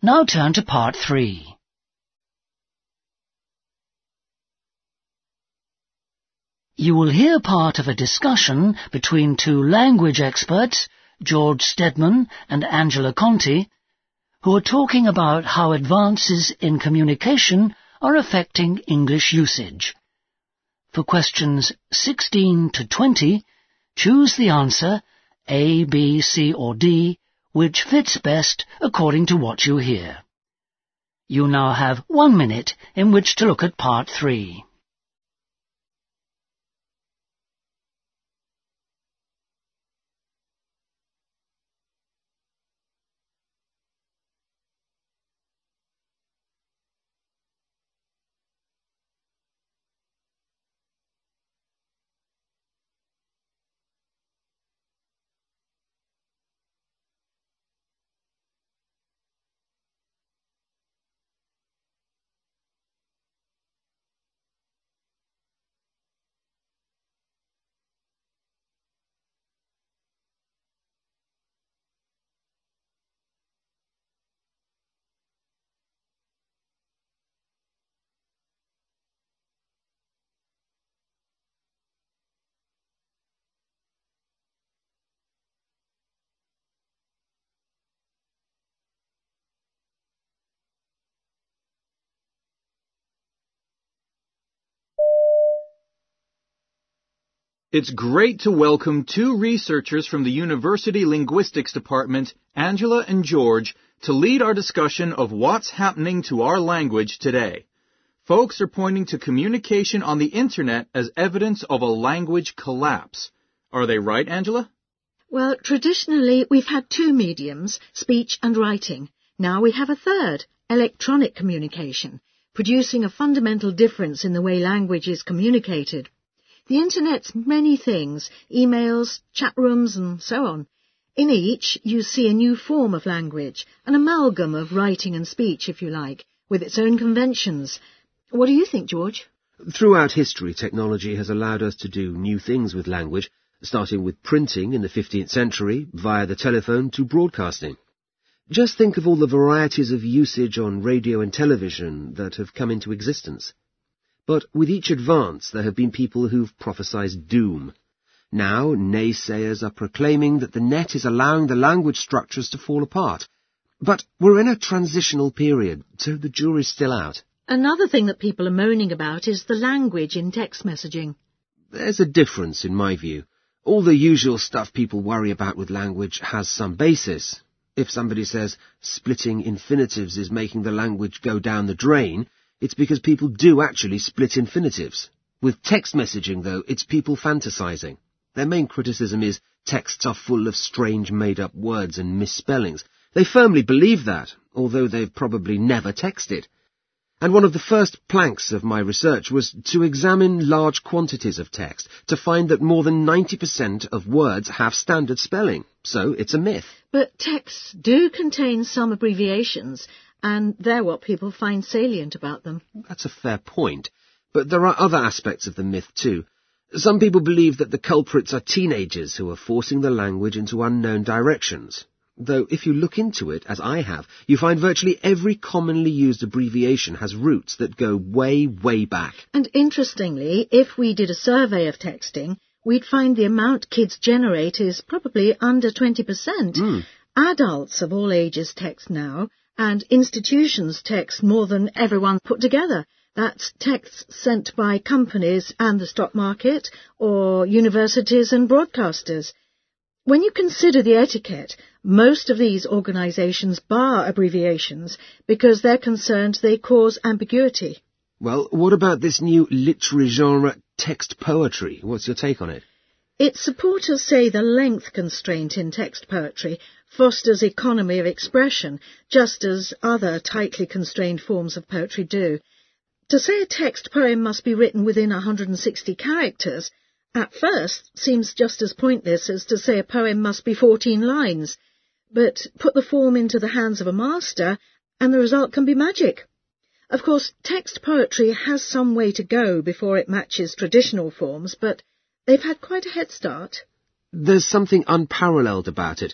Now turn to part 3. You will hear part of a discussion between two language experts, George Stedman and Angela Conti, who are talking about how advances in communication are affecting English usage. For questions 16 to 20, choose the answer A, B, C or D, which fits best according to what you hear. You now have 1 minute in which to look at part 3. It's great to welcome two researchers from the University Linguistics Department, Angela and George, to lead our discussion of what's happening to our language today. Folks are pointing to communication on the Internet as evidence of a language collapse. Are they right, Angela? Well, traditionally we've had two mediums, speech and writing. Now we have a third, electronic communication, producing a fundamental difference in the way language is communicated. The Internet's many things, emails, chat rooms and so on. In each you see a new form of language, an amalgam of writing and speech, if you like, with its own conventions. What do you think, George? Throughout history, technology has allowed us to do new things with language, starting with printing in the 15th century, via the telephone to broadcasting. Just think of all the varieties of usage on radio and television that have come into existence. But with each advance there have been people who've prophesied doom. Now naysayers are proclaiming that the net is allowing the language structures to fall apart. But we're in a transitional period, so the jury's still out. Another thing that people are moaning about is the language in text messaging. There's a difference in my view. All the usual stuff people worry about with language has some basis. If somebody says splitting infinitives is making the language go down the drain, it's because people do actually split infinitives. With text messaging, though, it's people fantasizing. Their main criticism is texts are full of strange made-up words and misspellings. They firmly believe that, although they've probably never texted. And one of the first planks of my research was to examine large quantities of text to find that more than 90% of words have standard spelling. So it's a myth. But texts do contain some abbreviations, and they're what people find salient about them. That's a fair point. But there are other aspects of the myth too. Some people believe that the culprits are teenagers who are forcing the language into unknown directions. Though if you look into it, as I have, you find virtually every commonly used abbreviation has roots that go way, way back. And interestingly, if we did a survey of texting, we'd find the amount kids generate is probably under 20%. Adults of all ages text now, and institutions text more than everyone put together. That's texts sent by companies and the stock market, or universities and broadcasters. When you consider the etiquette, most of these organisations bar abbreviations because they're concerned they cause ambiguity. Well, what about this new literary genre, text poetry? What's your take on it? Its supporters say the length constraint in text poetry fosters economy of expression, just as other tightly constrained forms of poetry do. To say a text poem must be written within 160 characters at first seems just as pointless as to say a poem must be 14 lines. But put the form into the hands of a master and the result can be magic. Of course, text poetry has some way to go before it matches traditional forms, but they've had quite a head start. There's something unparalleled about it.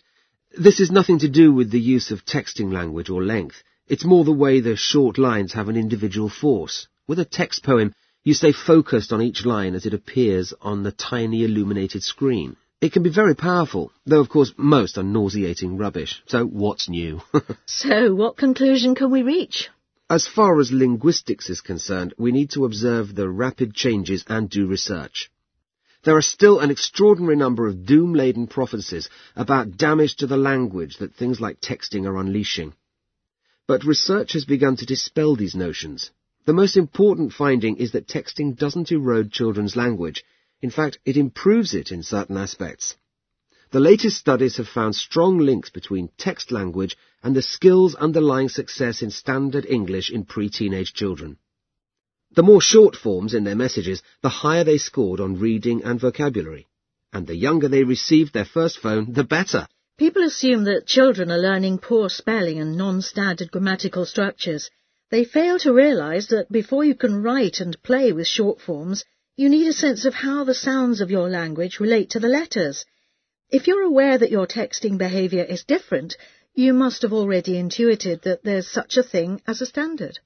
This is nothing to do with the use of texting language or length. It's more the way the short lines have an individual force. With a text poem, you stay focused on each line as it appears on the tiny illuminated screen. It can be very powerful, though of course most are nauseating rubbish. So what's new? So what conclusion can we reach? As far as linguistics is concerned, we need to observe the rapid changes and do research. There are still an extraordinary number of doom-laden prophecies about damage to the language that things like texting are unleashing. But research has begun to dispel these notions. The most important finding is that texting doesn't erode children's language. In fact, it improves it in certain aspects. The latest studies have found strong links between text language and the skills underlying success in standard English in pre-teenage children. The more short forms in their messages, the higher they scored on reading and vocabulary. And the younger they received their first phone, the better. People assume that children are learning poor spelling and non-standard grammatical structures. They fail to realise that before you can write and play with short forms, you need a sense of how the sounds of your language relate to the letters. If you're aware that your texting behaviour is different, you must have already intuited that there's such a thing as a standard.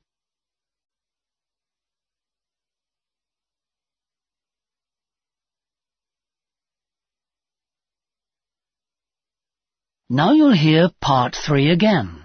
Now you'll hear part 3 again.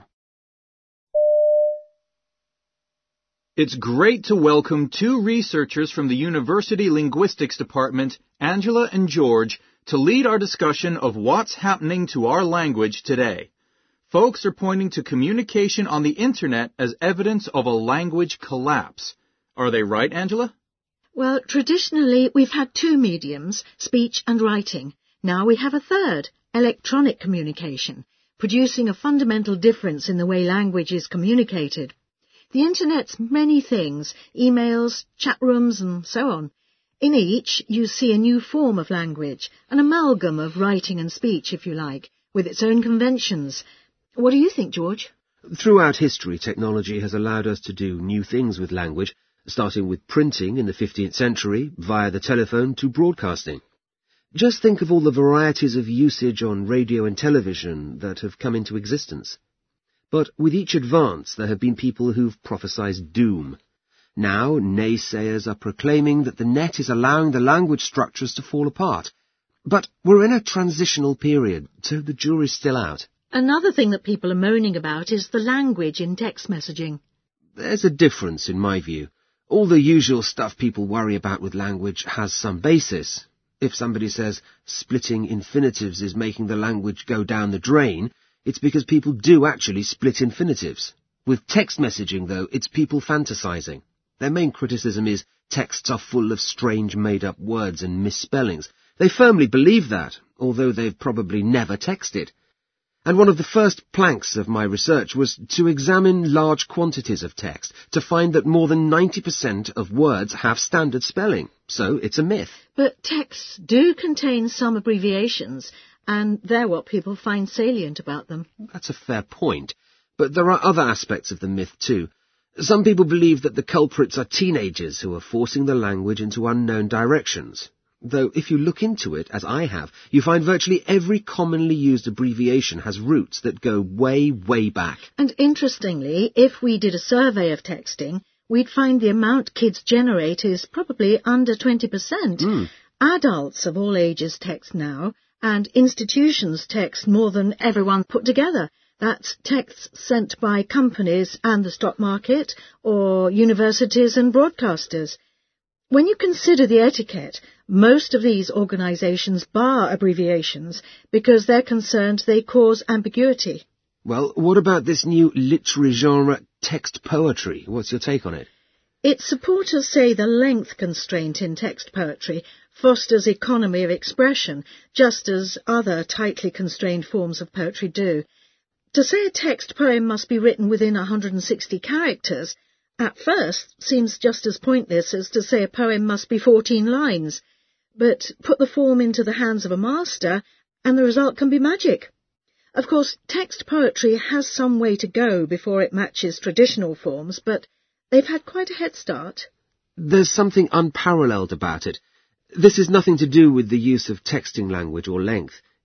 It's great to welcome two researchers from the University Linguistics Department, Angela and George, to lead our discussion of what's happening to our language today. Folks are pointing to communication on the Internet as evidence of a language collapse. Are they right, Angela? Well, traditionally we've had two mediums, speech and writing. Now we have a third, electronic communication, producing a fundamental difference in the way language is communicated. The Internet's many things, emails, chat rooms and so on. In each, you see a new form of language, an amalgam of writing and speech, if you like, with its own conventions. What do you think, George? Throughout history, technology has allowed us to do new things with language, starting with printing in the 15th century, via the telephone to broadcasting. Just think of all the varieties of usage on radio and television that have come into existence. But with each advance, there have been people who've prophesied doom. Now, naysayers are proclaiming that the net is allowing the language structures to fall apart. But we're in a transitional period, so the jury's still out. Another thing that people are moaning about is the language in text messaging. There's a difference, in my view. All the usual stuff people worry about with language has some basis. If somebody says splitting infinitives is making the language go down the drain, it's because people do actually split infinitives. With text messaging, though, it's people fantasizing. Their main criticism is texts are full of strange made-up words and misspellings. They firmly believe that, although they've probably never texted. And one of the first planks of my research was to examine large quantities of text to find that more than 90% of words have standard spelling. So it's a myth. But texts do contain some abbreviations, and they're what people find salient about them. That's a fair point. But there are other aspects of the myth too. Some people believe that the culprits are teenagers who are forcing the language into unknown directions. Though if you look into it, as I have, you find virtually every commonly used abbreviation has roots that go way, way back. And interestingly, if we did a survey of texting, we'd find the amount kids generate is probably under 20%. Adults of all ages text now, and institutions text more than everyone put together. That's texts sent by companies and the stock market, or universities and broadcasters. When you consider the etiquette, most of these organisations bar abbreviations because they're concerned they cause ambiguity. Well, what about this new literary genre, text poetry? What's your take on it? Its supporters say the length constraint in text poetry fosters economy of expression, just as other tightly constrained forms of poetry do. To say a text poem must be written within 160 characters at first seems just as pointless as to say a poem must be 14 lines. But put the form into the hands of a master and the result can be magic. Of course, text poetry has some way to go before it matches traditional forms, but they've had quite a head start. There's something unparalleled about it. This is nothing to do with the use of texting language or length.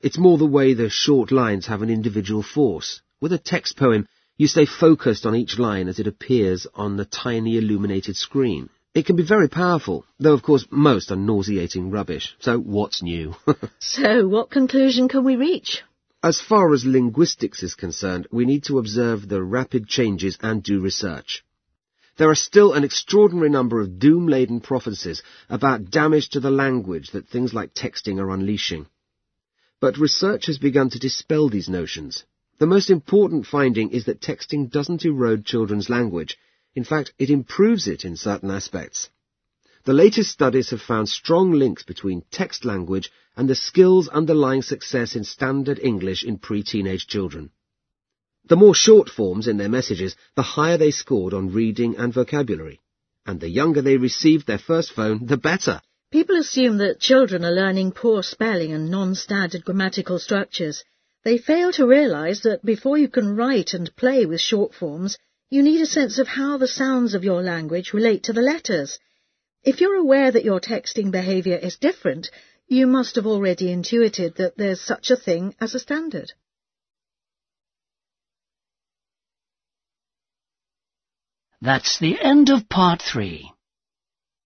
It's more the way the short lines have an individual force. With a text poem, you stay focused on each line as it appears on the tiny illuminated screen. It can be very powerful, though of course most are nauseating rubbish. So what's new? So what conclusion can we reach? As far as linguistics is concerned, we need to observe the rapid changes and do research. There are still an extraordinary number of doom-laden prophecies about damage to the language that things like texting are unleashing. But research has begun to dispel these notions. The most important finding is that texting doesn't erode children's language. In fact, it improves it in certain aspects. The latest studies have found strong links between text language and the skills underlying success in standard English in pre-teenage children. The more short forms in their messages, the higher they scored on reading and vocabulary. And the younger they received their first phone, the better. People assume that children are learning poor spelling and non-standard grammatical structures. They fail to realise that before you can write and play with short forms, you need a sense of how the sounds of your language relate to the letters. If you're aware that your texting behaviour is different, you must have already intuited that there's such a thing as a standard. That's the end of part 3.